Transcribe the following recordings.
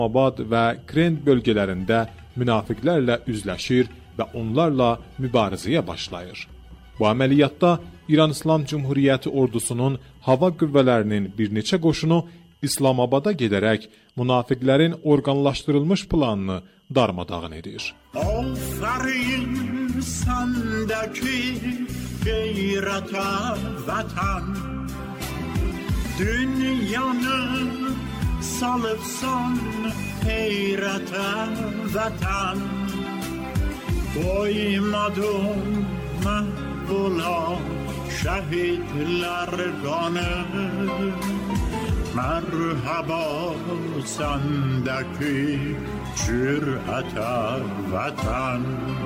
Abad və Krend bölgələrində münafiqlərlə üzləşir və onlarla mübarizəyə başlayır. Bu əməliyyatda İran İslam Cümhuriyyəti ordusunun hava qüvvələrinin bir neçə qoşunu İslamabada gedərək münafiqlərin orqanlaşdırılmış planını darmadağın edir. Aferin sendeki gayrete vatan, dünyanı salıpsan heyrete vatan, koymadın mahvola şehitler kanı. Merhaba sendeki cürete vatan.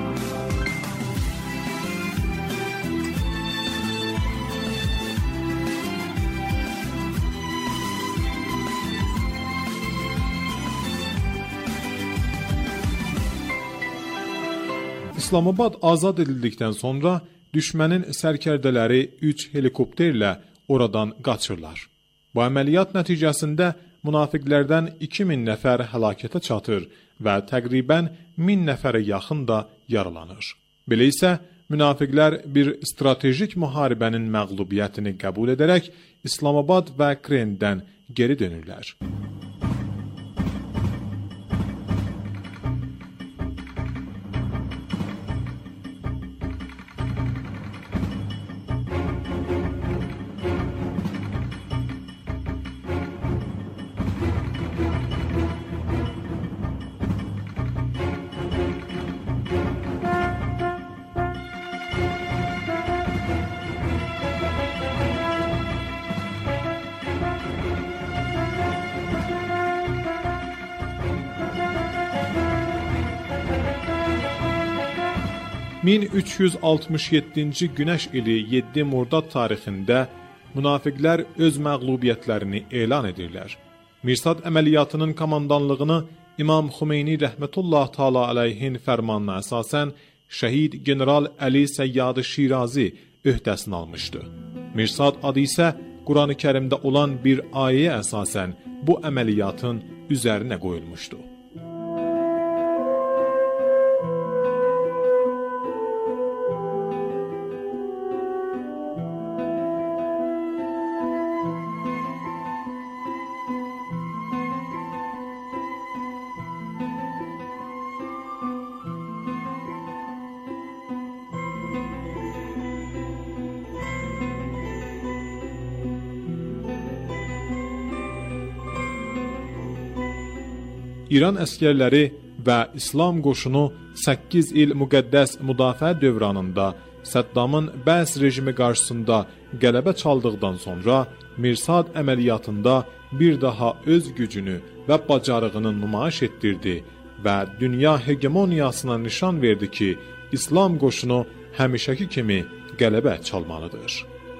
İslamabad azad edildikdən sonra düşmənin sərkərdələri 3 helikopterlə oradan qaçırlar. Bu əməliyyat nəticəsində münafiqlərdən 2000 nəfər həlakətə çatır və təqribən 1000 nəfərə yaxın da yaralanır. Belə isə münafiqlər bir stratejik müharibənin məğlubiyyətini qəbul edərək İslamabad və Krenddən geri dönürlər. ...1367-ci Günəş ili 7 Murdad tarixində münafiqlər öz məğlubiyyətlərini elan edirlər. Mirsad əməliyyatının komandanlığını İmam Xümeyni rəhmətullah təala əleyhin fərmanına əsasən şəhid general Əli Səyyad Şirazi öhdəsini almışdı. Mirsad adı isə Quran-ı Kərimdə olan bir ayəyə əsasən bu əməliyyatın üzərinə qoyulmuşdu. İran əskərləri və İslam qoşunu 8 il müqəddəs müdafiə dövranında Səddamın Bəs rejimi qarşısında qələbə çaldıqdan sonra Mirsad əməliyyatında bir daha öz gücünü və bacarığını nümayiş etdirdi və dünya hegemoniyasına nişan verdi ki, İslam qoşunu həmişəki kimi qələbə çalmalıdır.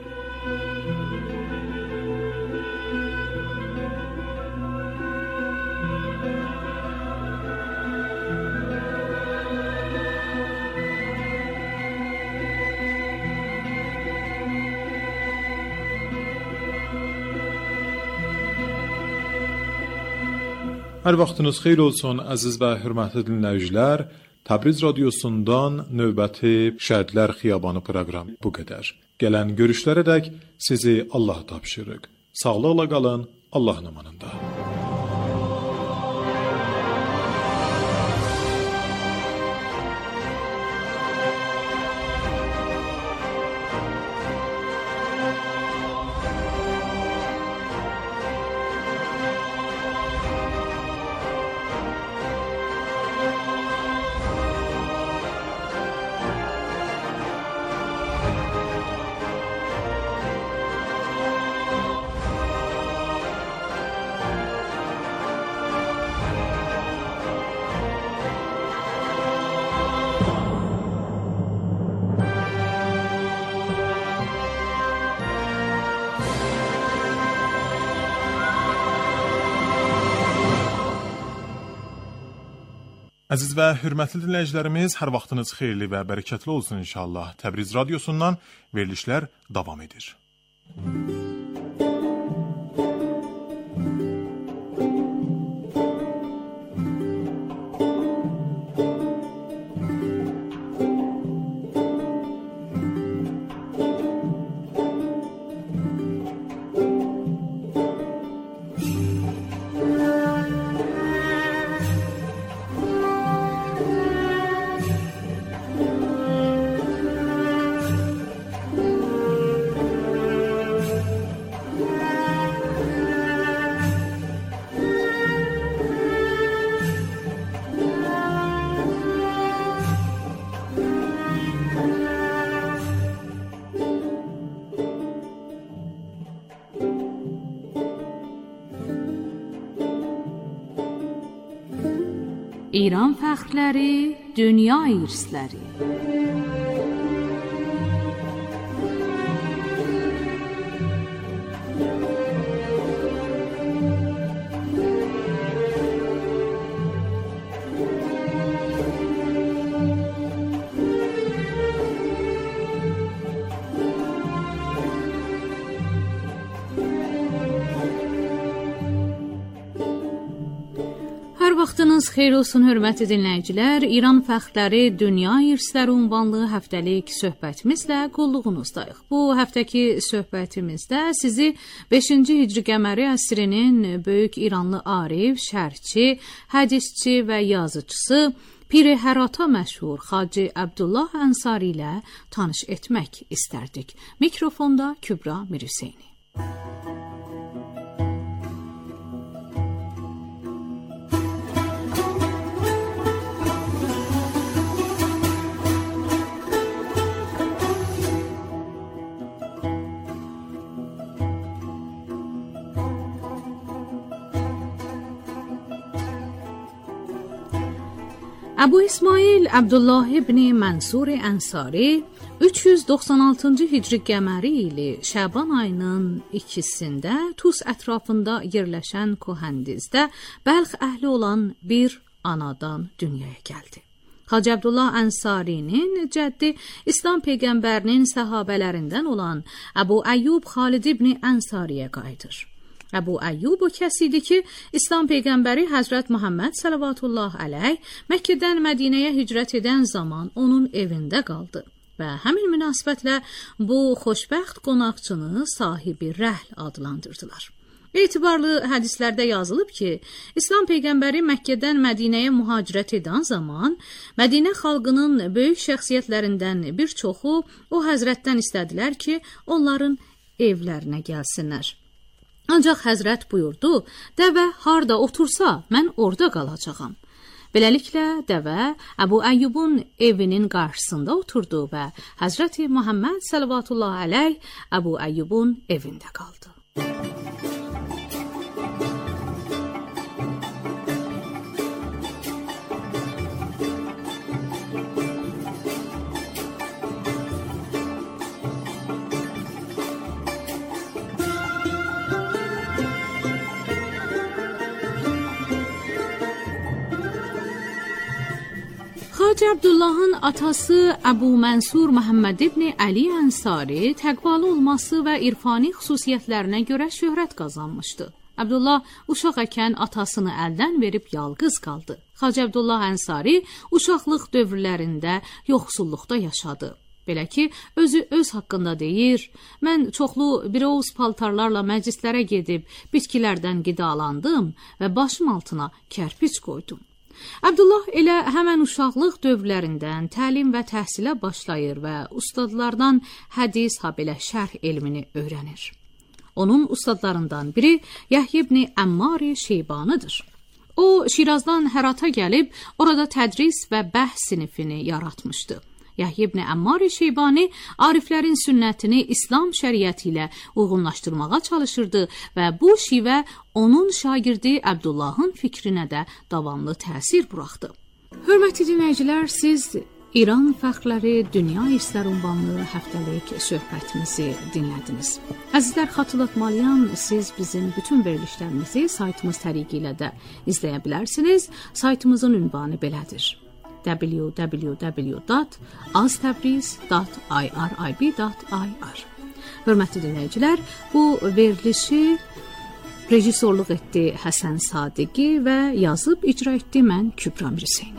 Hər vaxtınız xeyir olsun, əziz və hörmətli dinləyicilər. Təbriz radiosundan növbəti Şəhidlər Xiyabanı proqramı bu qədər. Gələn görüşlərədək sizi Allah tapşırıq. Sağlıqla qalın, Allahın amanında. Əziz və hörmətli dinləyicilərimiz, hər vaxtınız xeyirli və bərəkətli olsun inşallah. Təbriz radiosundan verilişlər davam edir. İran fəxrləri, dünya irsləri. Vaxtınız xeyir olsun, hörmətli dinləyicilər. İran fəxrləri, dünya irsləri ünvanlı həftəlik söhbətimizlə qulluğunuzdayıq. Bu həftəki söhbətimizdə sizi 5-ci Hicri qəməri əsrinin böyük İranlı arif, şərhçi, hədisçi və yazıcısı Pir-i Hərata məşhur Xacı Abdullah Ənsari ilə tanış etmək istərdik. Mikrofonda Kübra Mirhüseyni. Əbu İsmail Abdullah ibn Mənsur Ənsari 396-cı Hicri qəməri ili Şəban ayının 2-sində Tus ətrafında yerləşən Kohandizdə Bəlx əhli olan bir anadan dünyaya gəldi. Hacı Abdullah Ənsarinin cəddi İslam peyğəmbərinin səhabələrindən olan Əbu Əyyub Xalid ibn Ənsariyə qayıdır. Əbu Əyyub o kəs idi ki, İslam peyğəmbəri Həzrət Muhammed sallallahu əleyh Məkkədən Mədinəyə hicrət edən zaman onun evində qaldı və həmin münasibətlə bu xoşbəxt qonaqçını sahibi rəhl adlandırdılar. Etibarlı hədislərdə yazılıb ki, İslam peyğəmbəri Məkkədən Mədinəyə mühacirət edən zaman Mədinə xalqının böyük şəxsiyyətlərindən bir çoxu o həzrətdən istədilər ki, onların evlərinə gəlsinlər. Ancaq həzrət buyurdu, dəvə harda otursa, mən orada qalacağam. Beləliklə, dəvə Əbu Əyyubun evinin qarşısında oturdu və Həzrəti Muhammed sallallahu əleyh Əbu Əyyubun evində qaldı. Hacı Abdullahın atası Əbu Mənsur Məhəmməd ibn Əli Ənsari təqvalı olması və irfani xüsusiyyətlərinə görə şöhrət qazanmışdı. Abdullah uşaq ikən atasını əldən verib yalqız qaldı. Hacı Abdullah Ənsari uşaqlıq dövrlərində yoxsulluqda yaşadı. Belə ki, özü öz haqqında deyir, mən çoxlu biroz paltarlarla məclislərə gedib bitkilərdən qidalandım və başım altına kərpic qoydum. Abdullah elə həmən uşaqlıq dövrlərindən təlim və təhsilə başlayır və ustadlardan hədis, habelə şərh elmini öyrənir. Onun ustadlarından biri Yahya ibn Əmmar Şeybanidir. O, Şirazdan Hərata gəlib, orada tədris və bəhs sinifini yaratmışdı. Yahya ibn Əmmar Şeybani ariflərin sünnətini İslam şəriəti ilə uyğunlaşdırmağa çalışırdı və bu şivə onun şagirdi Abdullahın fikrinə də davamlı təsir buraxdı. Hörmətli dinləyicilər, siz İran fəxrləri, dünya irsləri ünvanlı həftəlik söhbətimizi dinlədiniz. Əzizlər, xatırlatmalıyam, siz bizim bütün verilişlərimizi saytımız təriqi ilə də izləyə bilərsiniz. Saytımızın ünvanı belədir: www.aztabriz.irib.ir. Hörmətli dinləyicilər, bu verilişi rejissorluq etdi Həsən Sadiqi və yazıb icra etdi mən Kübra Mirhüseyni.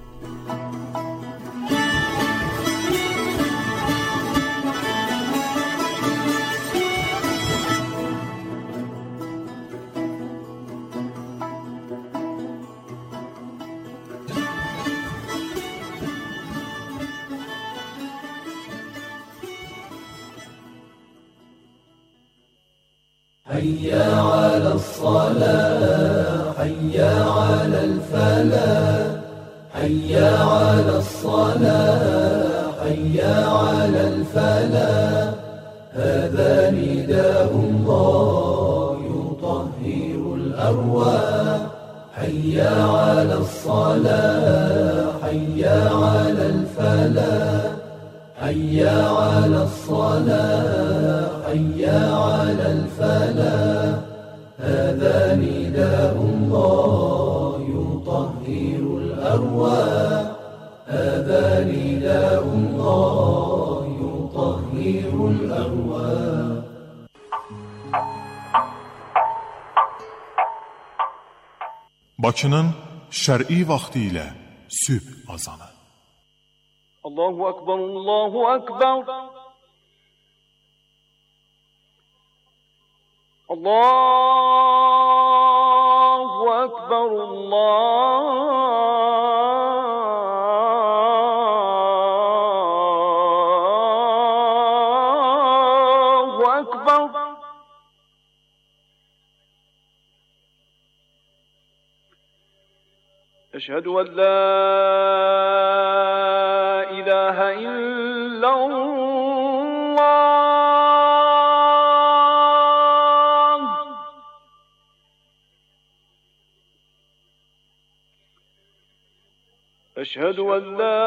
حي على الصلاة حي على الفلاح حي على الصلاة حي على الفلاح هذا نداء الله يطهر الأرواح حي على الصلاة حي على الفلاح حي على الصلاة حي على الفلاح هذا نداء الله يطهر الأرواح هذا نداء الله يطهر الأرواح Bakının şər'i vaxtı ilə sübh azanı. Allahu Akbar, Allahu Akbar. Allahu Akbar, Allahu Akbar. أشهد أن لا إله إلا الله أشهد أن لا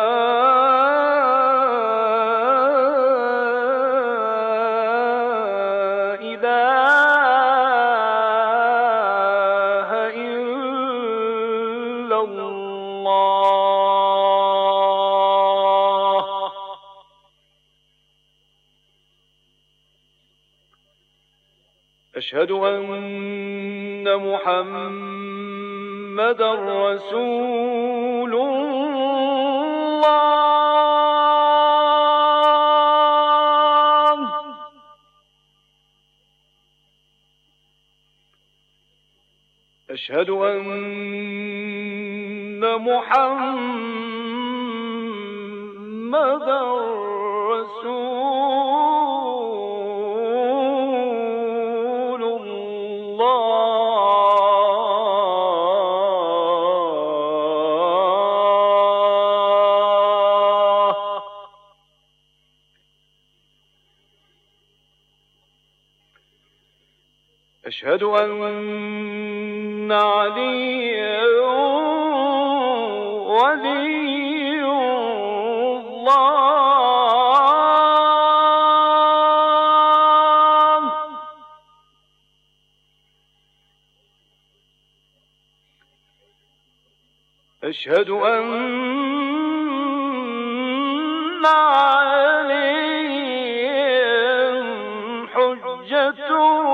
أشهد أن محمدًا رسول الله أشهد أن محمدًا رسول أشهد أن عليا ولي الله أشهد أن عليا حجة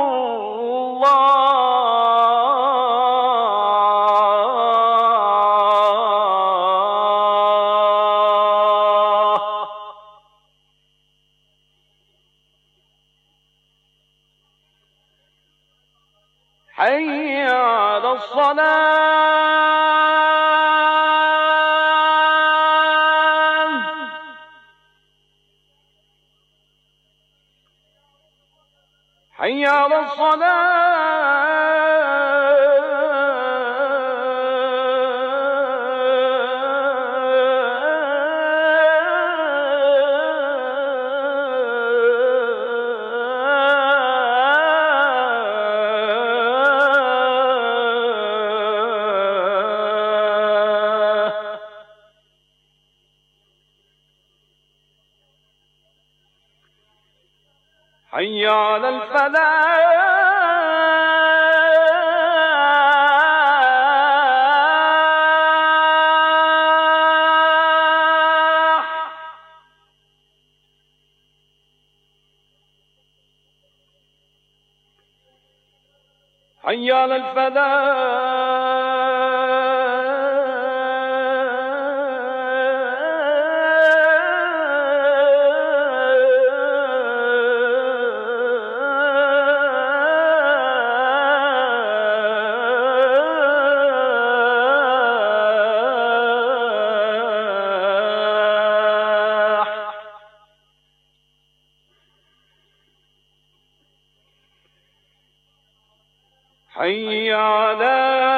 حي على الصلاة حي على حي على الفلاح حي على الفلاح حي على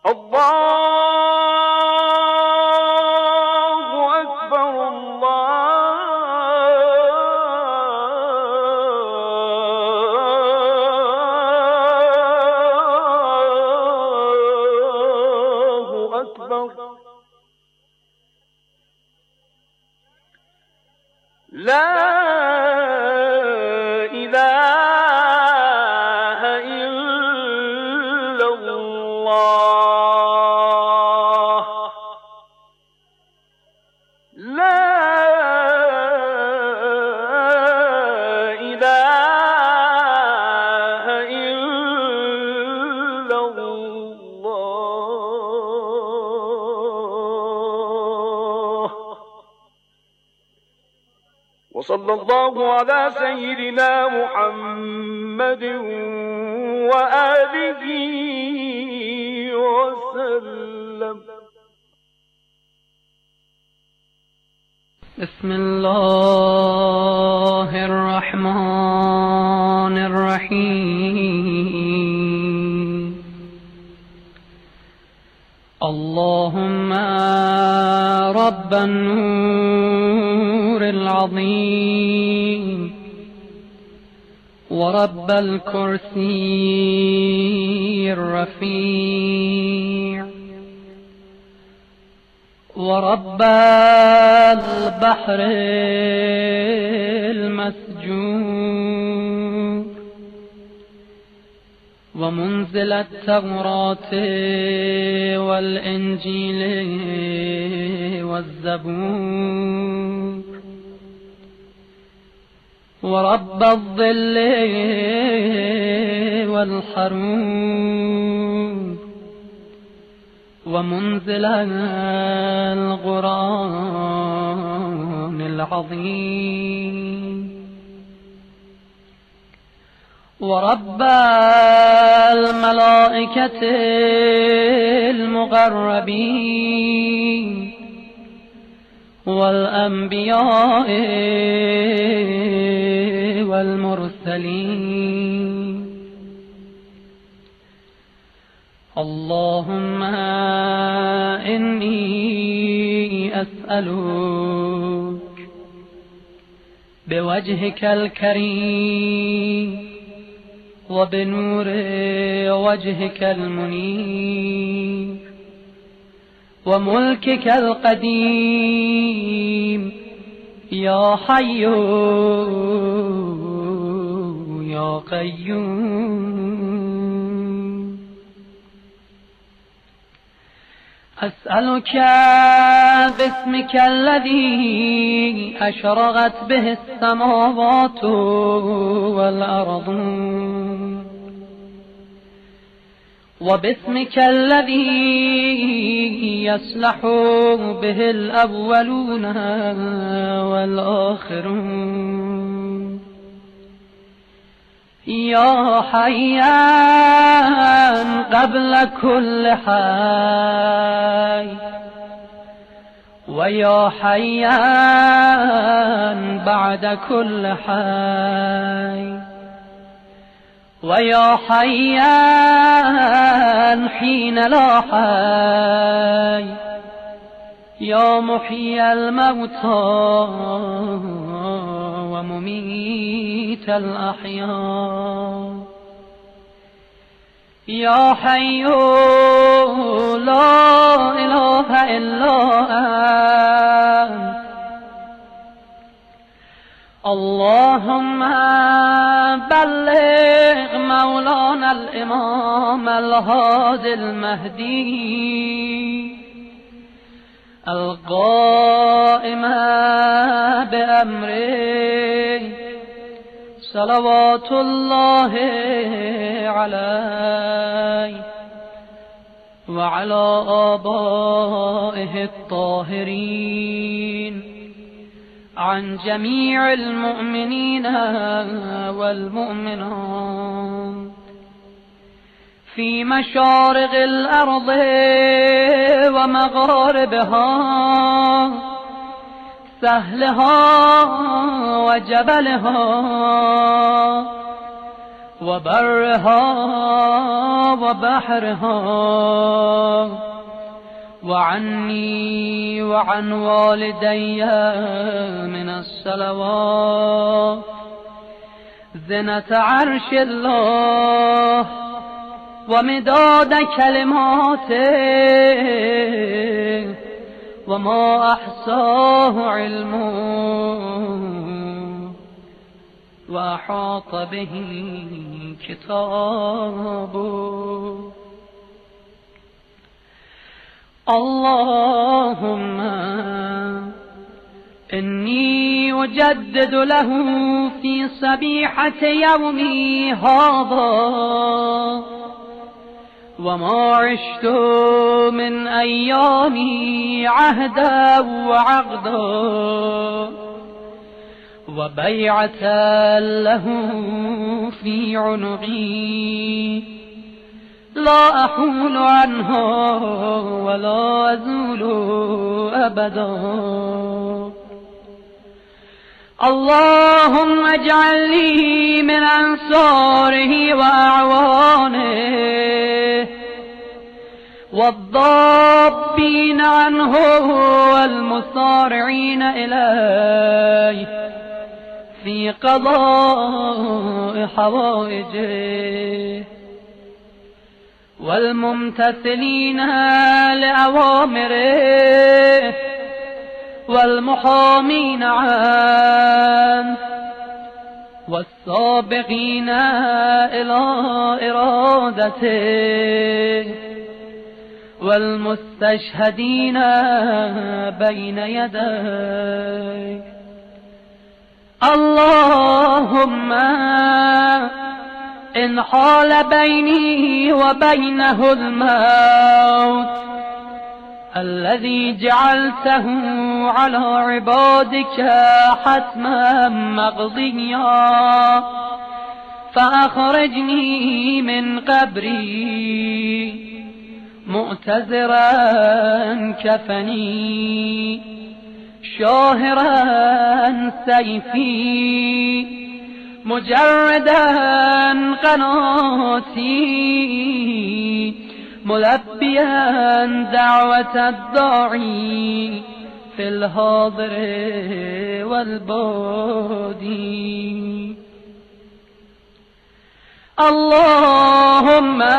وصلى الله على سيدنا محمد وآله وسلم. بسم الله الرحمن الرحيم. اللهم رب النور العظيم ورب الكرسي الرفيع ورب البحر المسجور ومنزل التوراة والإنجيل والزبور ورب الظل والحرور ومنزل القرآن العظيم ورب الملائكة المقربين والأنبياء والمرسلين. اللهم إني أسألك بوجهك الكريم وبنور وجهك المنير وملكك القديم يا حي يا قيوم. أسألك باسمك الذي أشرقت به السماوات والأرض وباسمك الذي يصلح به الأولون والآخرون يا حيان قبل كل حي ويا حيان بعد كل حي ويا حيان حين لا حي يا محيي الموتى ومميت الأحياء يا حي لا إله إلا أنت. اللهم بلغ مولانا الإمام الهادي المهدي القائم بأمره صلوات الله عليه وعلى آبائه الطاهرين عن جميع المؤمنين والمؤمنات في مشارق الأرض ومغاربها سهلها وجبلها وبرها وبحرها وعني وعن والدي من الصلوات زنة عرش الله ومداد كلماته وما أحصاه علمه وأحاط به كتابه. اللهم إني أجدد له في صبيحة يومي هذا وما عشت من أيامي عهدا وعقدا وبيعة له في عنقي لا أحول عنها ولا أزول أبدا. اللهم اجعل لي من أنصاره وأعوانه والضابين عنه والمصارعين إليه في قضاء حوائجه والممتثلين لأوامره والمحامين عنه والسابقين إلى إرادته والمستشهدين بين يديه. اللهم إن حال بيني وبينه الموت الذي جعلته على عبادك حتما مقضيا فأخرجني من قبري مؤتزرا كفني شاهرا سيفي مجردا قناتي ملبيا دعوة الداعي في الحاضر والبادي. اللهم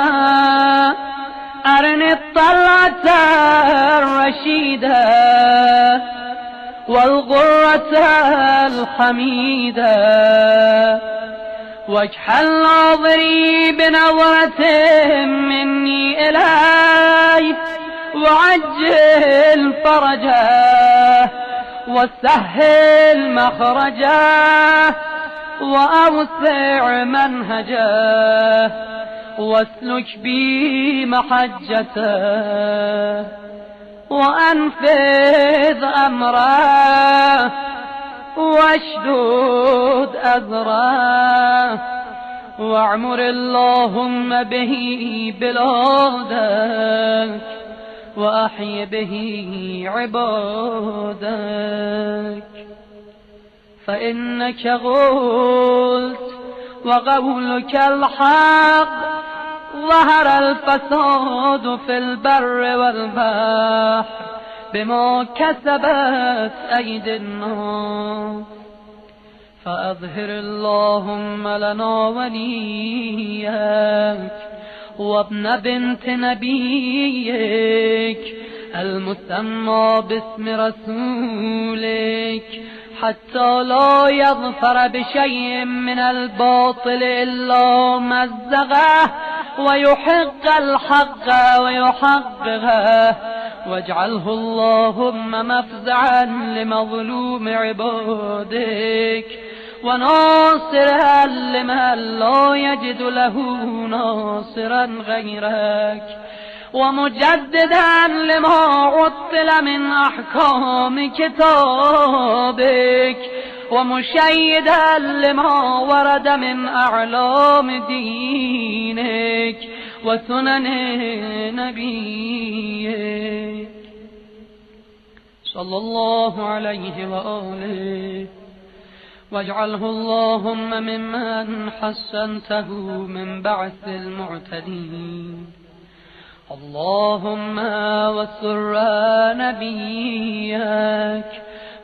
أرني الطلعة الرشيدة والغرة الحميدة واجعل ناظري بنظرة مني إليه وعجل فرجه وسهل مخرجه وأوسع منهجه واسلك بي محجته وأنفذ أمره واشدد أذره واعمر اللهم به بلادك وأحي به عبادك. فإنك قلت وقولك الحق ظهر الفساد في البر والبحر بما كسبت أيدي الناس فأظهر اللهم لنا وليك وابن بنت نبيك المسمى باسم رسولك حتى لا يظفر بشيء من الباطل إلا مزغه ويحق الحق ويحققه واجعله اللهم مفزعا لمظلوم عبادك وناصرا لمن لا يجد له ناصرا غيرك ومجددا لما عطل من أحكام كتابك ومشيدا لما ورد من أعلام دينك وسنن نبيك صلى الله عليه وآله واجعله اللهم ممن حسنته من بعث المعتدين اللهم وسر نبيك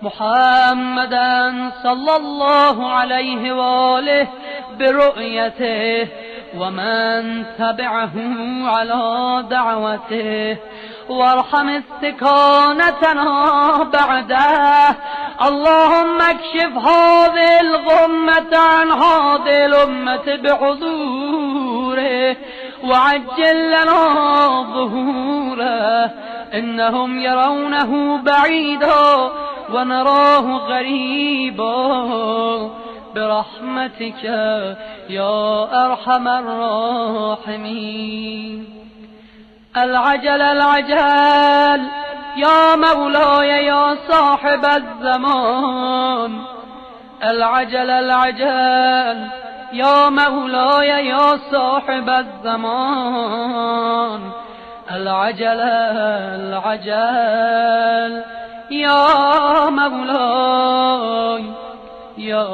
محمدا صلى الله عليه وآله برؤيته ومن تبعه على دعوته وارحم استكانتنا بعده اللهم اكشف هذه الغمة عن هذه الأمة بحضوره وعجل لنا ظهوره إنهم يرونه بعيدا ونراه غريبا برحمتك يا أرحم الراحمين العجل العجل يا مولاي يا صاحب الزمان العجل العجل يا مولاي يا صاحب الزمان العجل العجل يا مولاي يا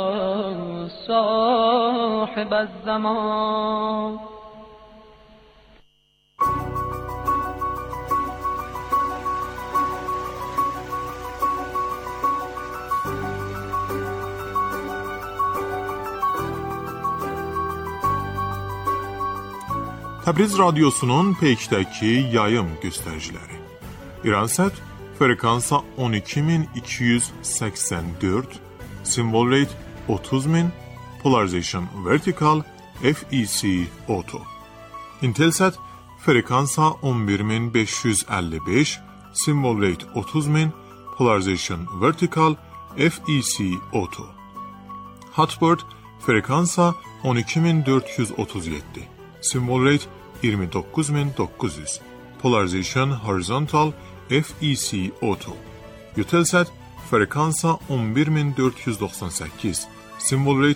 صاحب الزمان. Təbriz Radyosu'nun peykdəki yayım göstəriciləri. İransat frekansa 12284, symbol rate 30000, polarization vertical, FEC auto. Intelsat frekansa 11555, symbol rate 30000, polarization vertical, FEC auto. Hotbird frekansa 12437, symbol rate 29900, polarization horizontal, FEC auto. Eutelsat frekansa 11498, symbol rate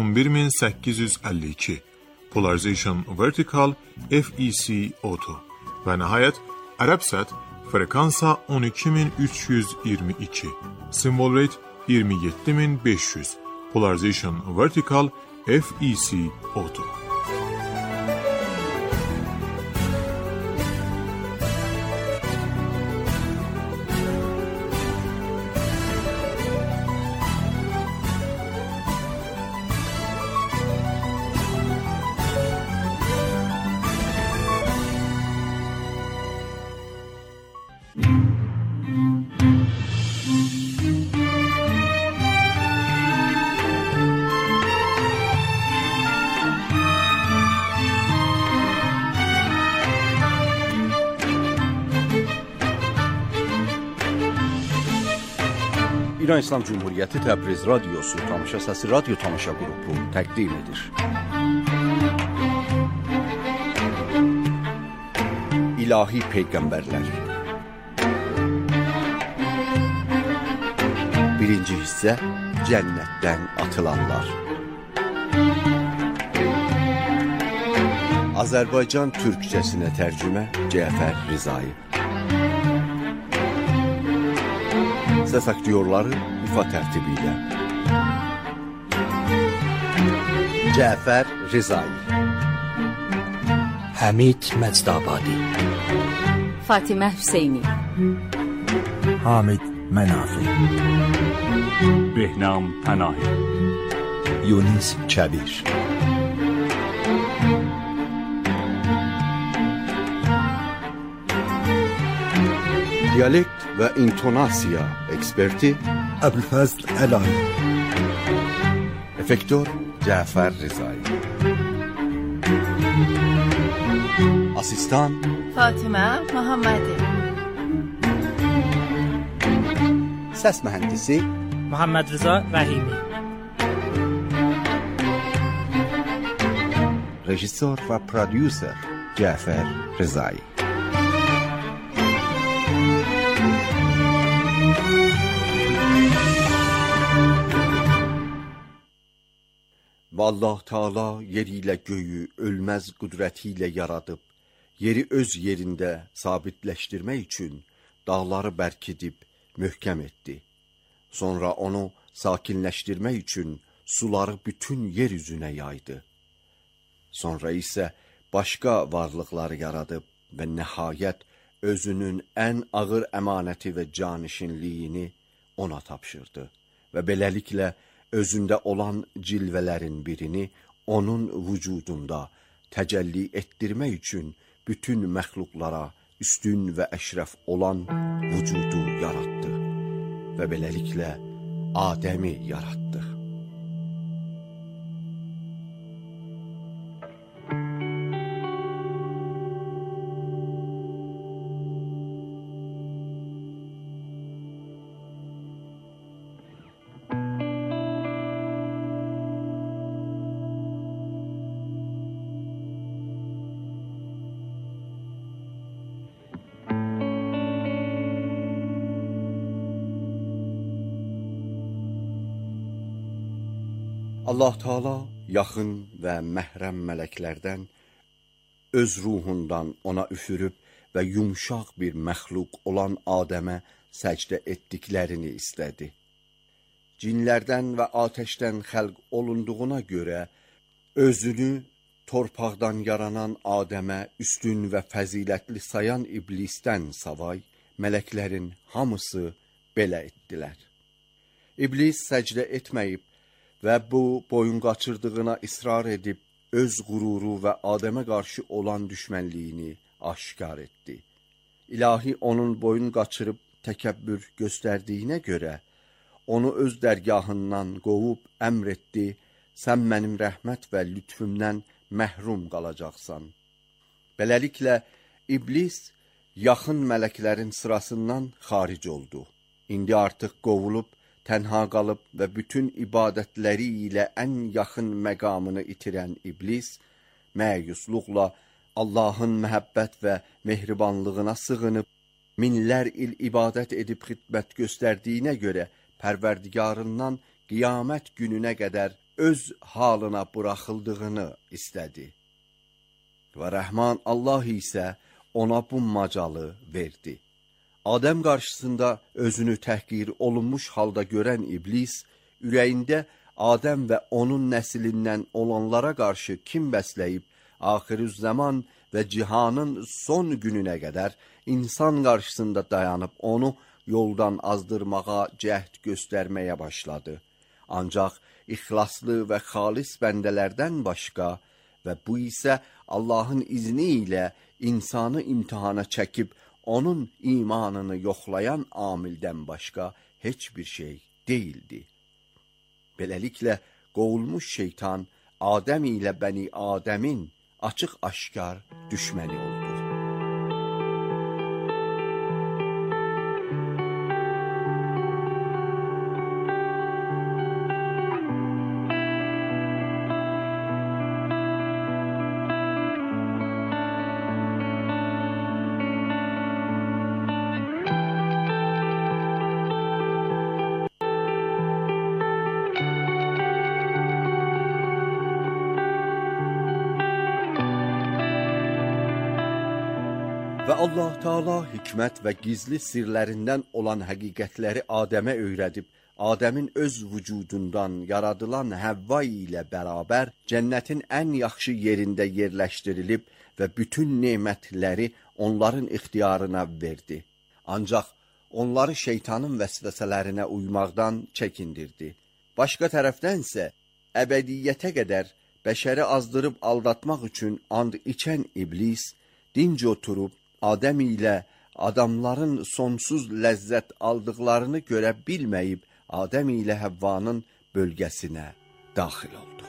11852, polarization vertical, FEC auto. Və nəhayət Arabsat frekansa 12322, symbol rate 27500, polarization vertical, FEC auto. İran İslam Cumhuriyeti Təbriz Radyosu Tamaşa Səsi Radyo Tamaşa Qrupu təqdim edir. İlahi Peyğəmbərlər. Birinci hissə Cənnətdən atılanlar. Azərbaycan Türkçəsinə tərcümə Cəfər Rizai. Səs aktyorları ifa tərtibi ilə Cəfər Rizai, Həmid Məcdabadi, Fatimə Hüseyni, Hamid Mənafi, Behnam Pənahi, Yunis Kəbir. Diyalekt və intonasiya eksperti Əbülfəzl Əlani, efektör Cəfər Rizai, asistan Fatimə Muhammadi, səs mühəndisi Muhammed Rıza Rəhimi, rejissor və prodüser Cəfər Rizai. Və Allah Teala yeri ilə göyü ölməz qüdrəti ilə yaradıb, yeri öz yerində sabitləşdirmək üçün dağları bərkidib möhkəm etdi. Sonra onu sakinləşdirmək üçün suları bütün yer üzünə yaydı. Sonra isə başqa varlıqları yaradıb və nəhayət özünün ən ağır əmanəti və canişinliyini ona tapşırdı və beləliklə özündə olan cilvələrin birini onun vücudunda təcəlli etdirmək üçün bütün məxluqlara üstün və əşrəf olan vücudu yaratdı və beləliklə Adəmi yaratdı. Allah Teala yaxın və məhrəm mələklərdən öz ruhundan ona üfürüb və yumşaq bir məxluq olan Adəmə səcdə etdiklərini istədi. Cinlərdən və atəşdən xəlq olunduğuna görə özünü torpaqdan yaranan Adəmə üstün və fəzilətli sayan iblisdən savay, mələklərin hamısı belə etdilər. İblis səcdə etməyib və bu boyun qaçırdığına israr edib, öz qüruru və Adəmə qarşı olan düşmənliyini aşkar etdi. İlahi onun boyun qaçırıb təkəbbür göstərdiyinə görə, onu öz dərgahından qovub əmr etdi, sən mənim rəhmət və lütfümdən məhrum qalacaqsan. Beləliklə, İblis yaxın mələklərin sırasından xaric oldu. İndi artıq qovulub, tənha qalıb və bütün ibadətləri ilə ən yaxın məqamını itirən İblis, məyusluqla Allahın məhəbbət və mehribanlığına sığınıb, minlər il ibadət edib xidmət göstərdiyinə görə, Pərverdigarından qiyamət gününə qədər öz halına buraxıldığını istədi. Və Rəhman Allah isə ona bu macalı verdi. Adəm qarşısında özünü təhqir olunmuş halda görən İblis, ürəyində Adəm və onun nəslindən olanlara qarşı kin bəsləyib, axirüzzəman və cihanın son gününə qədər insan qarşısında dayanıb onu yoldan azdırmağa cəhd göstərməyə başladı. Ancaq ixlaslı və xalis bəndələrdən başqa və bu isə Allahın izni ilə insanı imtihana çəkib, onun imanını yoxlayan amildən başqa heç bir şey deyildi. Beləliklə, qovulmuş şeytan Adəm ilə Bəni Adəmin açıq-aşkar düşməni oldu. Və Allah Teala hikmət və gizli sirlərindən olan həqiqətləri Adəmə öyrədib, Adəmin öz vücudundan yaradılan Həvva ilə bərabər cənnətin ən yaxşı yerində yerləşdirilib və bütün nemətləri onların ixtiyarına verdi. Ancaq onları şeytanın vəsvəsələrinə uymaqdan çəkindirdi. Başqa tərəfdənsə, əbədiyyətə qədər bəşəri azdırıb aldatmaq üçün and içən İblis, dinc oturub, Adəm ilə adamların sonsuz ləzzət aldıqlarını görə bilməyib, Adəm ilə Həvvanın bölgəsinə daxil oldu.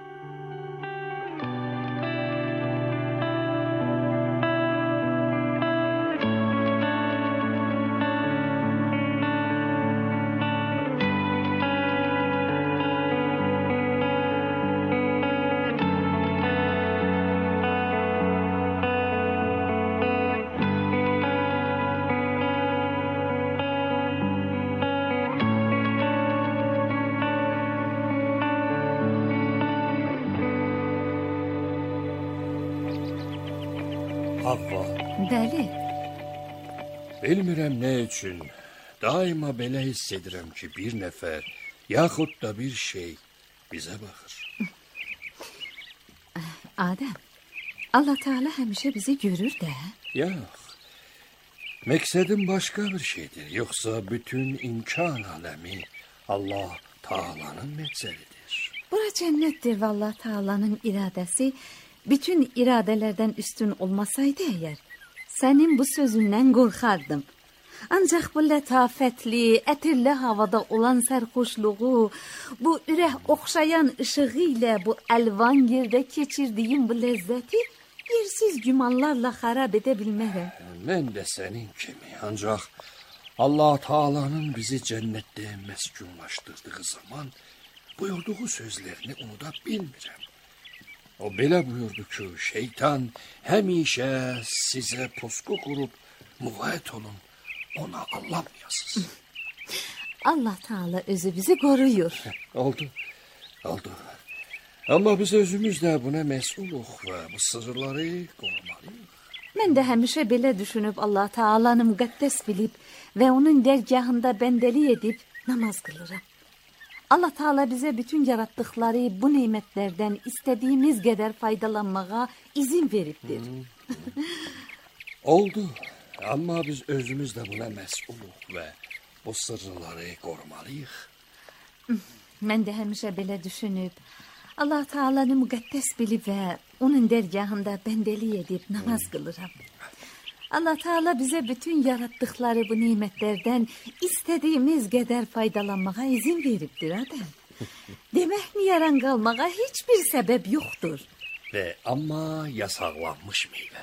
Havva. Bəli. Bilmirəm nə üçün. Daima belə hiss edirəm ki, bir nəfər yaxud da bir şey bizə baxır. Adəm, Allah Teala həmişə bizi görür də. Yox. Məqsədim başqa bir şeydir. Yoxsa bütün imkan aləmi Allah Taala'nın məqsədidir. Bura cənnətdir və Allah Teala'nın iradəsi bütün iradələrdən üstün olmasaydı əgər, sənin bu sözündən qorxardım. Ancaq bu lətafətli, ətirli havada olan sərxoşluğu, bu ürək oxşayan işığı ilə bu əlvan yerdə keçirdiyim bu ləzzəti yersiz gümanlarla xarab edə bilmərəm. Mən də sənin kimi, ancaq Allah Taala'nın bizi cənnətdə məskunlaşdırdığı zaman buyurduğu sözlərini unuda bilmirəm. O belə buyurdu ki, şeytan həmişə sizə pusqu qurub müğayət olun, ona anlamayasınız. Allah Teala özü bizi qoruyur. Oldu. Amma biz özümüz də buna məsuluq və bu sırları qorumalıyıq. Mən də həmişə belə düşünüb Allah Teala'nı müqəddəs bilib və onun dərgahında bəndəlik edib namaz qılıram. Allah Teala bizə bütün yaratdıqları bu nemətlərdən istədiyimiz qədər faydalanmağa izin veribdir. Oldu. Amma biz özümüz də buna məsuluq və bu sırları qorumalıyıq. Mən də həmişə belə düşünüb Allah Teala'nı müqəddəs bilib və onun dərgahında bəndəlik edib namaz qılıram. Allah Teala bizə bütün yaratdıqları bu nemətlərdən istədiyimiz qədər faydalanmağa izin veribdir, Adəm. Demək, niyaran qalmağa heç bir səbəb yoxdur. Və amma yasaqlanmış meyvə.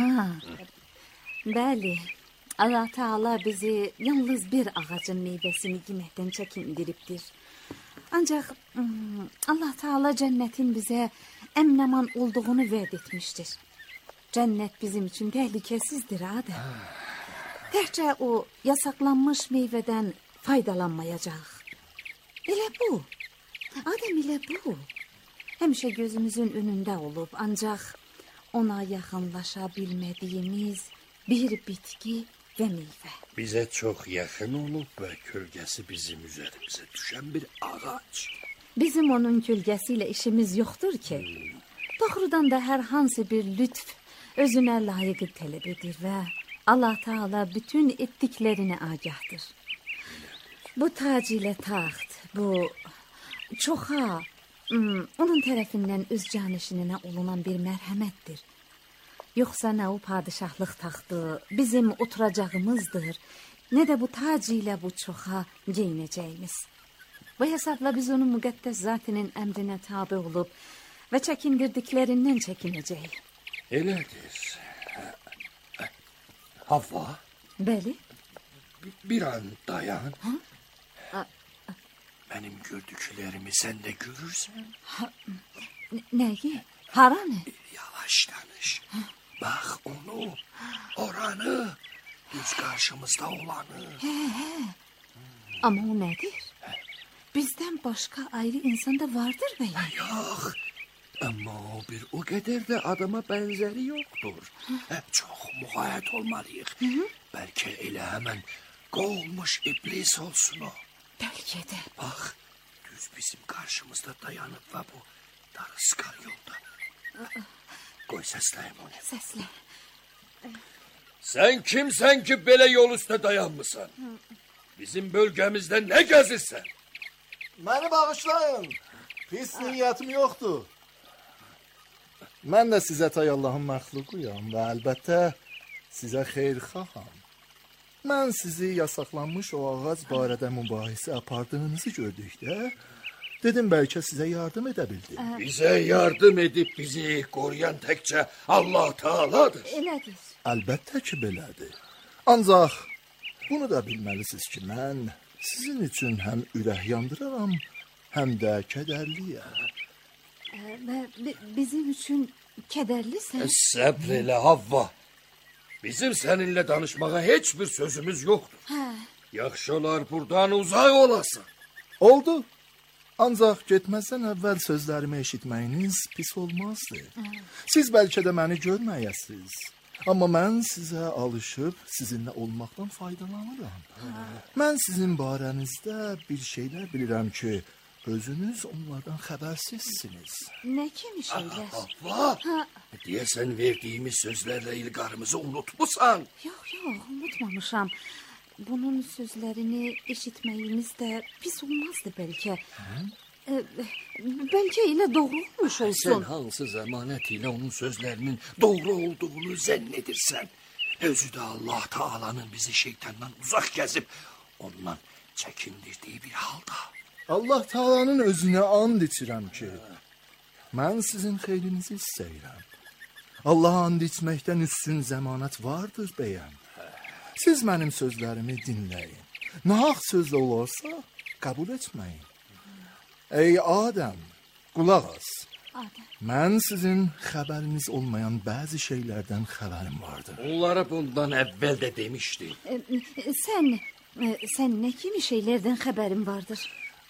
Bəli, Allah Teala bizi yalnız bir ağacın meyvəsini yeməkdən çəkindiribdir. Ancaq Allah Teala cənnətin bizə əmnəman olduğunu vəd etmişdir. Cənnət bizim üçün təhlükəsizdir, Adəm. Təkcə o yasaqlanmış meyvədən faydalanmayacaq. Elə bu. Adəm, elə bu. Həmişə gözümüzün önündə olub, ancaq ona yaxınlaşa bilmədiyimiz bir bitki və meyvə. Bizə çox yaxın olub və kölgəsi bizim üzərimizə düşən bir ağac. Bizim onun kölgəsi ilə işimiz yoxdur ki. Doğrudan da hər hansı bir lütf özünə layiqi tələb edir və Allah Teala bütün etdiklərini agahdır. Bu tac ilə taxt, bu çoxa, onun tərəfindən öz canişininə olunan bir mərhəmətdir. Yoxsa nə o padişahlıq taxtı bizim oturacağımızdır, nə də bu tac ilə bu çoxa geyinəcəyimiz. Bu hesabla biz onun müqəddəs zatinin əmrinə tabi olub və çəkindirdiklərindən çəkinəcəyik. Elədir. Havva? Bəli. Bir an dayan. Mənim gördüklərimi sən də görürsən. Nəyi? Haranı? Yavaş danış. Bax onu, oranı, düz qarşımızda olanı. Amma o nədir? Bizdən başqa ayrı insan da vardır və ya? Yox. Amma o bir o qədər də adama bənzəri yoxdur. Çox müğayət olmalıyıq. Bəlkə elə həmən qovulmuş iblis olsun o. Bəlkə də. Bax, düz bizim qarşımızda dayanıb və bu darıskar yolda. Qoy səsləyim onu. Səslə. Sən kimsən ki, belə yol üstə dayanmısan? Bizim bölgəmizdə nə gəzirsən? Məni bağışlayın. Pis niyyətim yoxdur. Mən də sizə tay Allahın məxluquyam və əlbəttə sizə xeyirxaham. Mən sizi yasaqlanmış o ağac barədə mübahisə apardığınızı gördükdə, dedim bəlkə sizə yardım edə bildim. Bizə yardım edib bizi qoruyan təkcə Allah Teala'dır. Elədir. Əlbəttə ki, belədir. Ancaq bunu da bilməlisiniz ki, mən sizin üçün həm ürək yandıraram, həm də kədərliyəm. Bizim üçün kədərlisən? Səbr elə Havva. Bizim səninlə danışmağa heç bir sözümüz yoxdur. Yaxşı olar buradan uzaq olasın. Oldu. Ancaq getməzdən əvvəl sözlərimi eşitməyiniz pis olmazdı. Siz bəlkə də məni görməyəsiniz. Amma mən sizə alışıb sizinlə olmaqdan faydalanıram. Mən sizin barənizdə bir şeylər bilirəm ki, özünüz onlardan xəbərsizsiniz. Nə kimi şeylər? Havva, deyəsən verdiyimiz sözlərlə ilqarımızı unutmusan. Yox, unutmamışam. Bunun sözlərini eşitməyimiz də pis olmazdı bəlkə. Bəlkə elə doğru olmuş olsun. Sən hansı zəmanət ilə onun sözlərinin doğru olduğunu zənn edirsən? Özü də Allah Taala'nın bizi şeytandan uzaq gəzib ondan çəkindirdiyi bir halda. Allah Taala'nın özünə and içirəm ki, mən sizin xeyrinizi istəyirəm. Allaha and içməkdən üstün zəmanət vardır bəyəm. Siz mənim sözlərimi dinləyin. Nahaq sözlə olarsa qəbul etməyin. Ey Adəm, qulaq as. Mən sizin xəbəriniz olmayan bəzi şeylərdən xəbərim vardır. Onlara bundan əvvəl də demişdi. Sən nə kimi şeylərdən xəbərin vardır?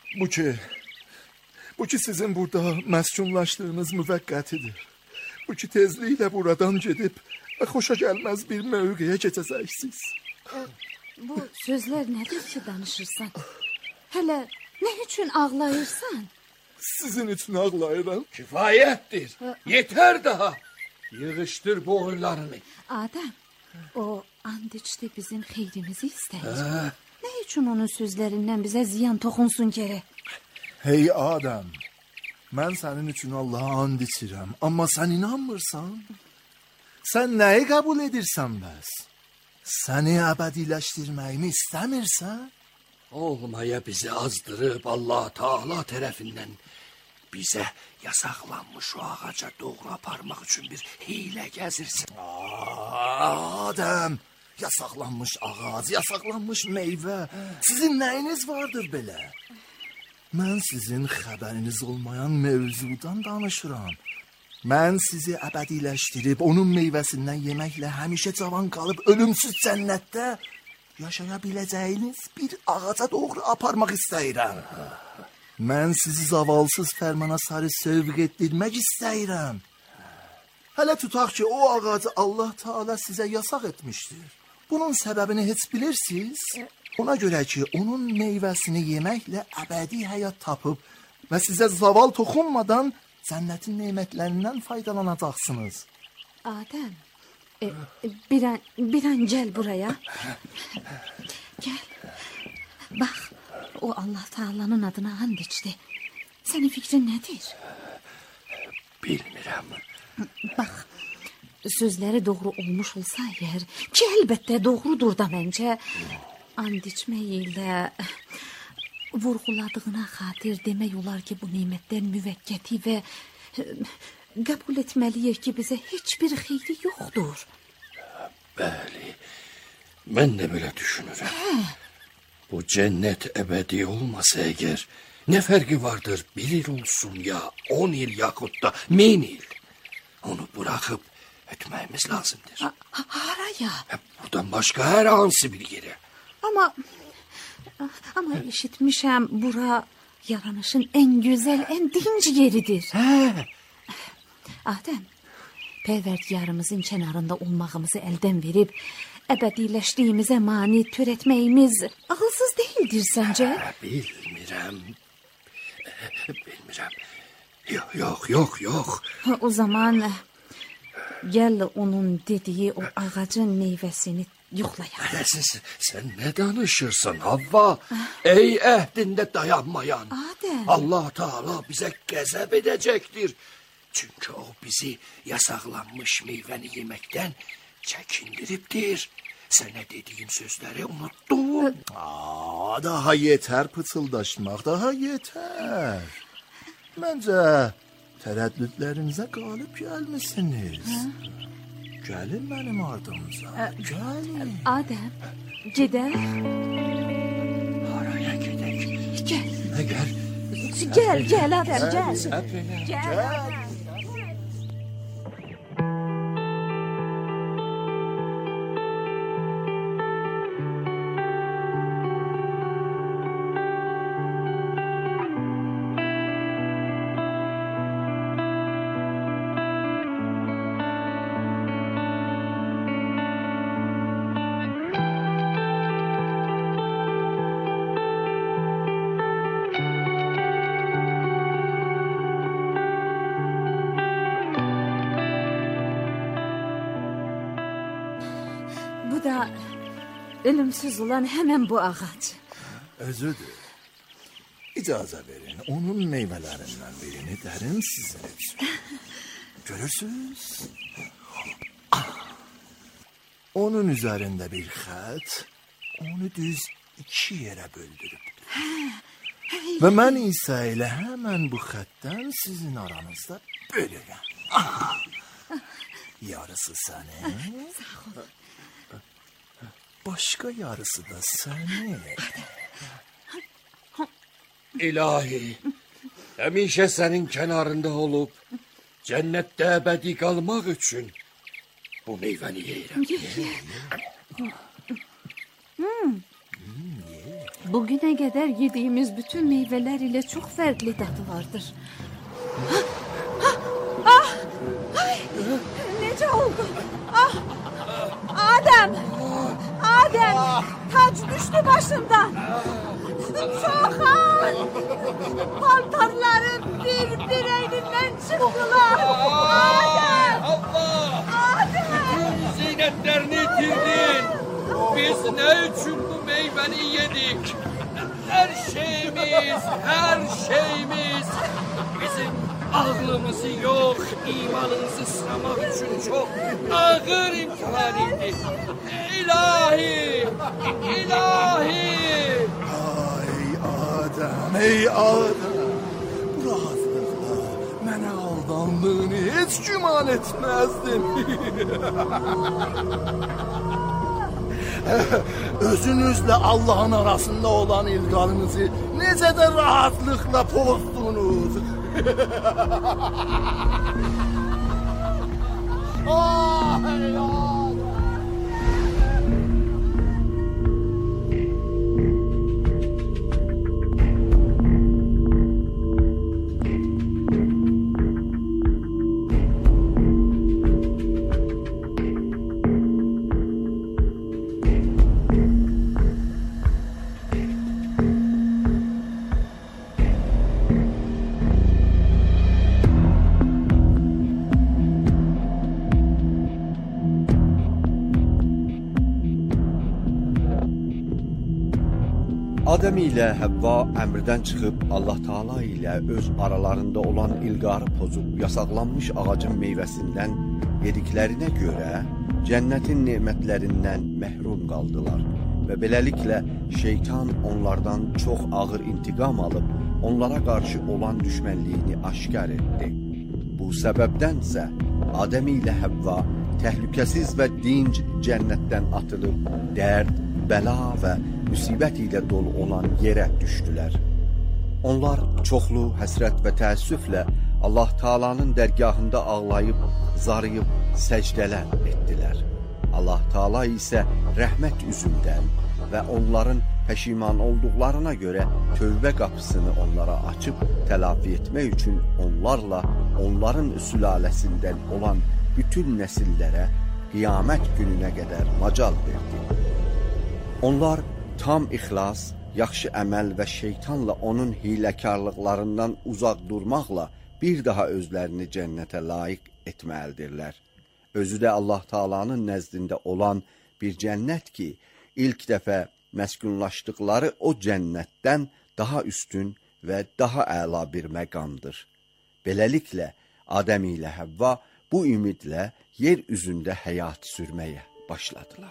Bu ki sizin burada məskunlaşdığınız müvəqqətidir. Bu ki tezliklə buradan gedib və xoşa gəlməz bir mövqeyə keçəcəksiniz. Bu sözlər nədir ki danışırsan? Hələ nə üçün ağlayırsan? Sizin üçün ağlayıram. Kifayətdir. Yetər daha. Yığışdır bu oyunlarını. Adəm, o and içdi bizim xeyrimizi istəyir. Nə üçün onun sözlərindən bizə ziyan toxunsun gərək? Hey Adəm, mən sənin üçün Allaha and içirəm, amma sən inanmırsan. Sən nəyi qəbul edirsən bəs? Səni əbədiləşdirməyimi istəmirsən? Olmaya bizi azdırıb Allah Taala tərəfindən bizə yasaqlanmış o ağaca doğru aparmaq üçün bir hiylə gəzirsən. Adəm, yasaqlanmış ağac, yasaqlanmış meyvə, sizin nəyiniz vardır belə? Mən sizin xəbəriniz olmayan mövzudan danışıram. Mən sizi əbədiləşdirib onun meyvəsindən yeməklə həmişə cavan qalıb ölümsüz cənnətdə yaşaya biləcəyiniz bir ağaca doğru aparmaq istəyirəm. Mən sizi zavalsız fərmana sarı sövq etdirmək istəyirəm. Hələ tutaq ki, o ağacı Allah Taala sizə yasaq etmişdir. Bunun səbəbini heç bilirsiniz? Ona görə ki, onun meyvəsini yeməklə əbədi həyat tapıb və sizə zaval toxunmadan cənnətin nemətlərindən faydalanacaqsınız. Adəm, bir an gəl buraya. Gəl. Bax, o Allah Taala'nın adına and içdi. Sənin fikrin nədir? Bilmirəm. Bax, sözləri doğru olmuş olsa əgər, ki əlbəttə doğrudur da məncə, and içmək ilə vurğuladığına xatir demək olar ki, bu nemətlər müvəqqəti və qəbul etməliyik ki, bizə heç bir xeyri yoxdur. Bəli, mən də belə düşünürəm. Bu cənnət əbədi olmasa əgər, nə fərqi vardır, 1 il olsun ya 10 il yaxud da 1000 il? Onu buraxıb ötməyimiz lazımdır. Haraya? Buradan başqa hər hansı bir yerə. Amma eşitmişəm, bura yaranışın ən gözəl, ən dinc yeridir. Adəm, Pərverdigarımızın kənarında olmağımızı əldən verib, əbədiləşdiyimizə mane törətməyimiz ağılsız deyildir səncə? Bilmirəm. Yox. O zaman gəl onun dediyi o ağacın meyvəsini yoxlayaq. Sən nə danışırsan Havva? Ey əhdində dayanmayan. Adəm. Allah Taala bizə qəzəb edəcəkdir. Çünki o bizi yasaqlanmış meyvəni yeməkdən çəkindiribdir. Sənə dediyim sözləri unutdun. Daha yetər pıçıldaşmaq, daha yetər. Məncə tərəddüdlərinizə qalib gəlmisiniz. Gəlin mənim ardımıza, gəlin. Adəm, gedək. Haraya gedək? Gəl. Gəl. Gəl Adəm, gəl. Gəl. Bu da ölümsüz olan hemen bu ağac. Özüdür. İcazə verin, onun meyvələrindən birini dərin sizin üçün. Görürsünüz? Onun üzərində bir xətt, onu düz 2 yerə böldürübdür. Və mən isə elə həmən bu xəttdən sizin aranızda bölürəm. Yarısı sənin, başqa yarısı da sənin. İlahi, həmişə sənin kənarında olub, cənnətdə əbədi qalmaq üçün bu meyvəni yeyirəm. Bugüne kadar yediğimiz bütün meyveler ile çok farklı tadı vardır. Nece oldu? Adem! Tac düştü başımdan. Soğan! Paltarlarım bir elinden çıktılar. Adem! Bütün zinetlerini itirdin. Biz ne için bu meyveni yedik? Her şeyimiz bizim ağlımızı yok, imanımızı sınamak için çok ağır imtihan idi. İlahi! Ey Adem, bu rahatlıkla mənə aldandığını heç güman etməzdim. Özünüzlə Allah'ın arasında olan ilqarınızı necə də rahatlıkla pozdunuz. Ey Adem! Adəm ilə Həvva əmrdən çıxıb Allah Taala ilə öz aralarında olan ilqarı pozub yasaqlanmış ağacın meyvəsindən yediklərinə görə cənnətin nemətlərindən məhrum qaldılar və beləliklə şeytan onlardan çox ağır intiqam alıb onlara qarşı olan düşmənliyini aşkar etdi. Bu səbəbdənsə Adəm ilə Həvva təhlükəsiz və dinc cənnətdən atılıb dərd, bəla və müsibət ilə dolu olan yerə düşdülər. Onlar çoxlu həsrət və təəssüflə Allah Taala'nın dərgahında ağlayıb, zarıyıb səcdələr etdilər. Allah Taala isə rəhmət üzündən və onların pəşiman olduqlarına görə tövbə qapısını onlara açıb telafi etmək üçün onlarla onların sülaləsindən olan bütün nəsillərə qiyamət gününə qədər macal verdi. Onlar tam ixlas, yaxşı əməl və şeytanla onun hiləkarlıqlarından uzaq durmaqla bir daha özlərini cənnətə layiq etməlidirlər. Özü də Allah Taala'nın nəzdində olan bir cənnət ki, ilk dəfə məskunlaşdıqları o cənnətdən daha üstün və daha əla bir məqamdır. Beləliklə, Adəm ilə Həvva bu ümidlə yer üzündə həyat sürməyə başladılar.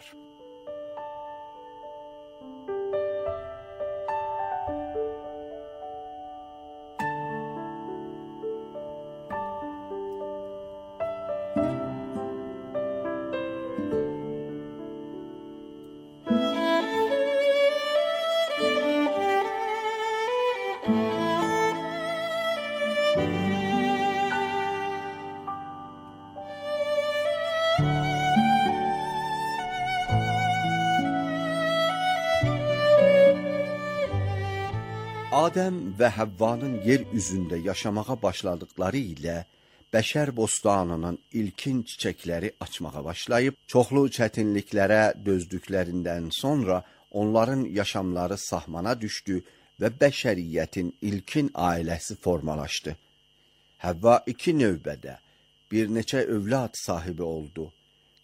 Adəm və Həvvanın yer üzündə yaşamağa başladıkları ilə bəşər bostanının ilkin çiçəkləri açmağa başlayıb, çoxlu çətinliklərə dözdüklərindən sonra onların yaşamları sahmana düşdü və bəşəriyyətin ilkin ailəsi formalaşdı. Həvva 2 növbədə bir neçə övlad sahibi oldu.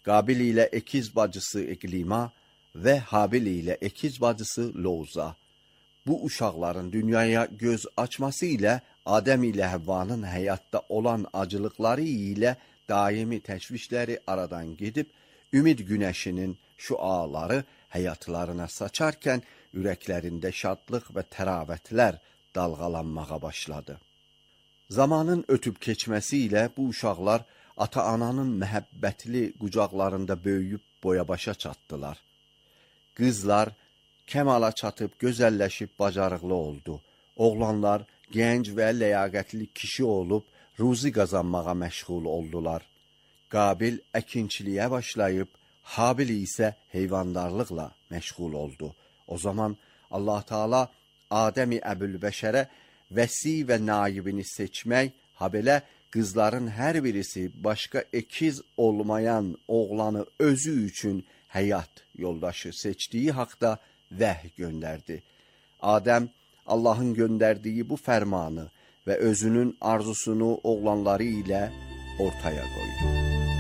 Qabil ilə əkiz bacısı İqlima və Habil ilə əkiz bacısı Loza. Bu uşaqların dünyaya göz açması ilə Adəm ilə Həvvanın həyatda olan acılıqları ilə daimi təşvişləri aradan gedib, ümid günəşinin şüaları həyatlarına saçarkən ürəklərində şadlıq və təravətlər dalğalanmağa başladı. Zamanın ötüb keçməsi ilə bu uşaqlar ata-ananın məhəbbətli qucaqlarında böyüyüb boya-başa çatdılar. Qızlar kəmala çatıb gözəlləşib bacarıqlı oldu. Oğlanlar gənc və ləyaqətli kişi olub ruzi qazanmağa məşğul oldular. Qabil əkinçiliyə başlayıb, Habil isə heyvandarlıqla məşğul oldu. O zaman Allah Taala Adəmi Əbülbəşərə vəsi və naibini seçmək, habelə qızların hər birisi başqa əkiz olmayan oğlanı özü üçün həyat yoldaşı seçdiyi haqda vəhy göndərdi. Adəm Allahın göndərdiyi bu fərmanı və özünün arzusunu oğlanları ilə ortaya qoydu.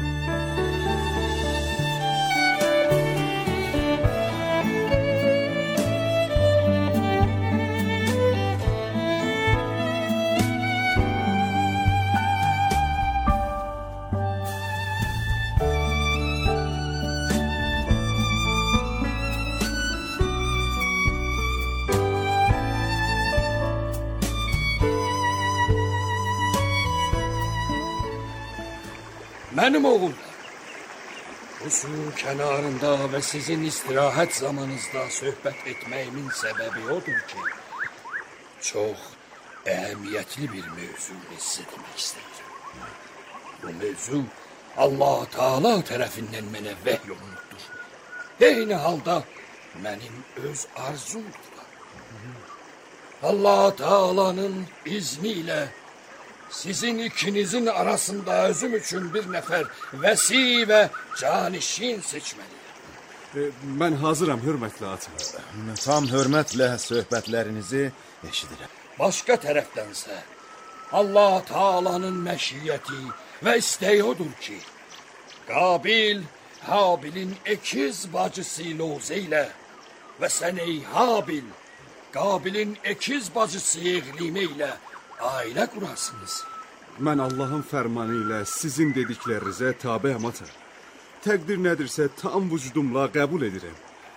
Mənim oğullar, bu suyun kənarında və sizin istirahət zamanınızda söhbət etməyimin səbəbi odur ki, çox əhəmiyyətli bir mövzunu sizə demək istəyirəm. Bu mövzu Allah Taala tərəfindən mənə vəhy olunubdur. Eyni halda mənim öz arzumdur. Allah Taala'nın izni ilə sizin ikinizin arasında özüm üçün bir nəfər vəsi və canişin seçməliyim. Mən hazıram, hörmətli ata. Tam hörmətlə söhbətlərinizi eşidirəm. Başqa tərəfdənsə, Allah Taala'nın məşiyyəti və istəyi odur ki, Qabil, Habilin əkiz bacısı Lozə ilə və sən ey Habil, Qabilin əkiz bacısı İqlimə ilə ailə qurasınız. Mən Allahın fərmanı ilə sizin dediklərinizə tabəyəm ata. Təqdir nədirsə tam vücudumla qəbul edirəm.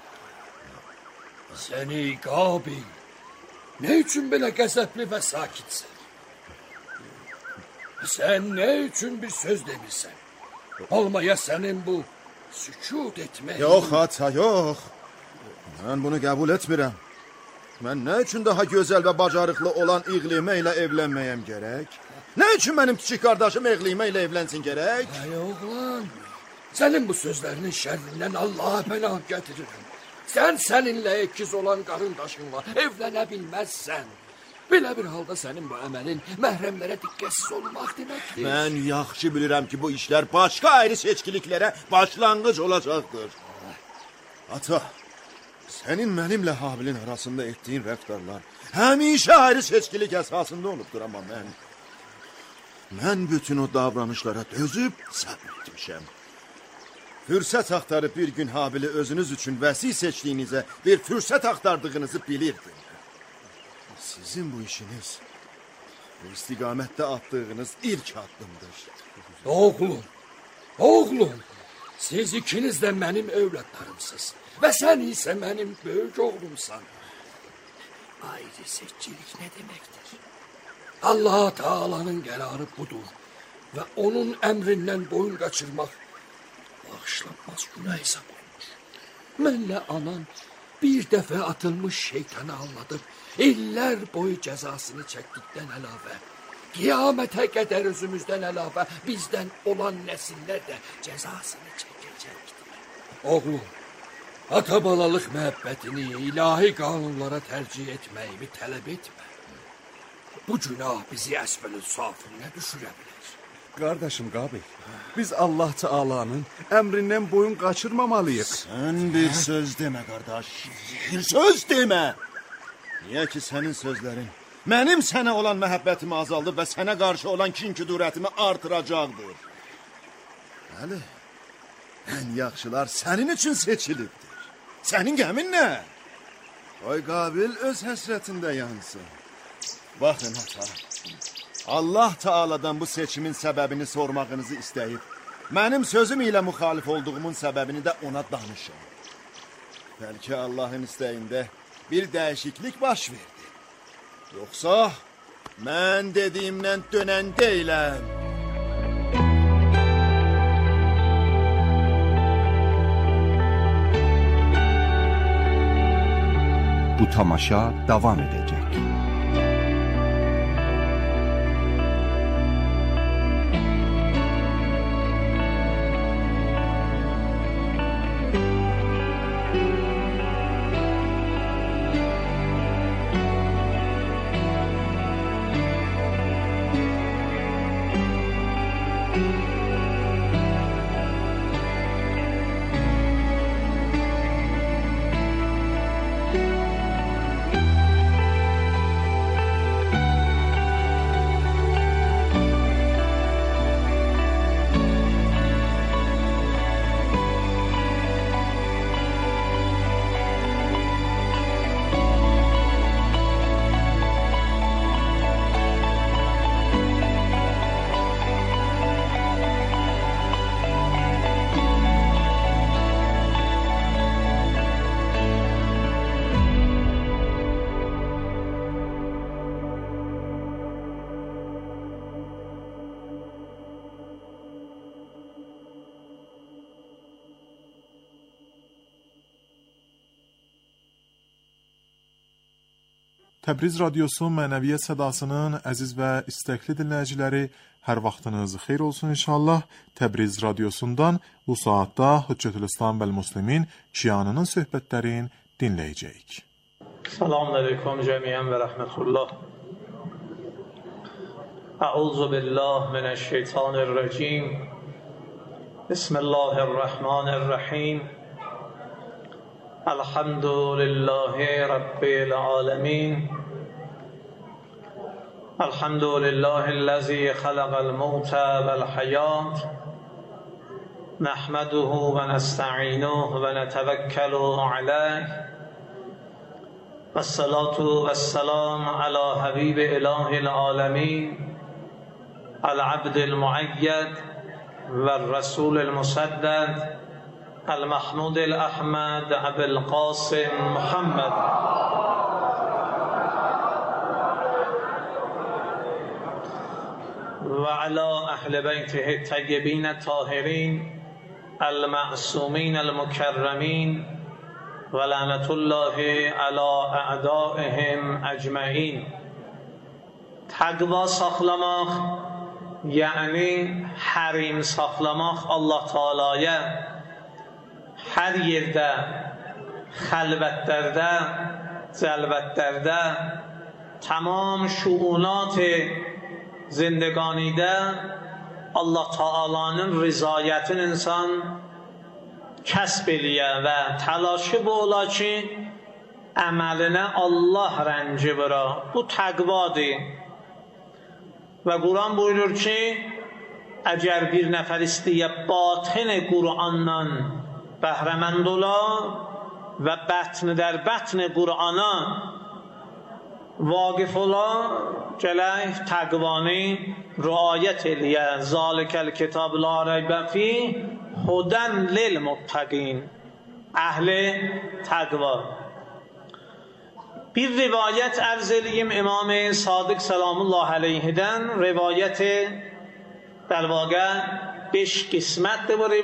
Sən ey Qabil, nə üçün belə qəzəbli və sakitsən? Sən nə üçün bir söz demirsən? Olmaya sənin bu sükut etmək... Yox ata, yox. Mən bunu qəbul etmirəm. Mən nə üçün daha gözəl və bacarıqlı olan İqlimə ilə evlənməyəm gərək? Nə üçün mənim kiçik qardaşım İqlimə ilə evlənsin gərək? Ay oğlan, sənin bu sözlərinin şərrindən Allaha pənah gətirirəm. Sən səninlə əkiz olan qarındaşınla evlənə bilməzsən. Belə bir halda sənin bu əməlin məhrəmlərə diqqətsiz olmaq deməkdir. Mən yaxşı bilirəm ki, bu işlər başqa ayrı seçkiliklərə başlanğıc olacaqdır. Ata, sənin mənimlə Habilin arasında etdiyin rəftarlar həmişə ayrı seçkilik əsasında olubdur, amma mən bütün o davranışlara dözüb səbr etmişəm. Fürsət axtarıb bir gün Habili özünüz üçün vəsi seçdiyinizə bir fürsət axtardığınızı bilirdim. Sizin bu işiniz, bu istiqamətdə attığınız ilk addımdır. Oğlum, siz ikiniz də mənim övladlarımsınız. Və sən isə mənim böyük oğlumsan. Ayrı seçkilik nə deməkdir? Allah Taala'nın qərarı budur və onun əmrindən boyun qaçırmaq bağışlanmaz günah hesab olunur. Mənlə anan bir dəfə atılmış şeytanı anladıb, illər boyu cəzasını çəkdikdən əlavə, qiyamətə qədər özümüzdən əlavə bizdən olan nəsillər də cəzasını çəkəcəkdir. Oğlum, ata-balalıq məhəbbətini ilahi qanunlara tərcih etməyimi tələb etmə. Bu günah bizi əsfəl-i safilinə düşürə bilər. Qardaşım Qabil, biz Allah Taala'nın əmrindən boyun qaçırmamalıyıq. Sən bir söz demə, qardaş. Bir söz demə. Niyə ki sənin sözlərin mənim sənə olan məhəbbətimi azaldıb və sənə qarşı olan kin-küdurətimi artıracaqdır. Bəli, Ən yaxşılar sənin üçün seçilibdir. Sənin gəmin nə? Qoy Qabil öz həsrətində yansın. Baxın ata, Allah Taala'dan bu seçimin səbəbini sormağınızı istəyib, mənim sözüm ilə müxalif olduğumun səbəbini də ona danışın. Bəlkə Allahın istəyində bir dəyişiklik baş verdi. Yoxsa mən dediyimdən dönən deyiləm. Bu tamaşa davam edecek. Təbriz Radyosu Mənəviyyət Sədasının əziz və istəkli dinləyiciləri, hər vaxtınız xeyir olsun inşallah. Təbriz Radyosundan bu saatda Hüccətülislam vəl Müslimin şianının söhbətlərini dinləyəcəyik. Selamun aleyküm cəmiyyən və rəhmətullah. Əuzu billah minəşşeytanirracim. Bismillahirrahmanirrahim. Elhamdülillahi Rabbil alemin. Elhamdülillahi'llezî halaqal mevte vel hayat. Nahmaduhu ve nesta'inuhu ve netevekkelu aleyh. Vessalatu vesselam ala habibi ilahil alemin. Al-abdil muayyad ve rasulil musaddad. Al-Mahmudil Ahmad Abil Qasim Muhammad ve ala ahli beytihi tayyibin tahirin al-ma'sumin al-mukarramin ve lanetullahi ala a'daihim ecmain. Taqva saxlamaq yani harim saxlamaq Allah Taala'ya hər yerdə, xəlvətlərdə, cəlvətlərdə, tamam şuunat zindگانیdə Allah Taala'nın rızayətini insan kəsb eləyə və təlaşı bu ola ki, əməlinə Allah rənci vura. Bu təqvadır. Və Quran buyurur ki, əgər bir nəfər istəyə batın Qur'andan bəhrəmənd ola və bətni در bətni Qur'ana vaqif ola, gələk təqvani riayət eləyə. Zalikəl kitab la reybə fih hudən lil muttaqin. Əhli təqva. Bir rivayət ərz eləyim İmam-ı Sadiq Səlamullah əleyhidən. Rivayət در واقع 5 قسمت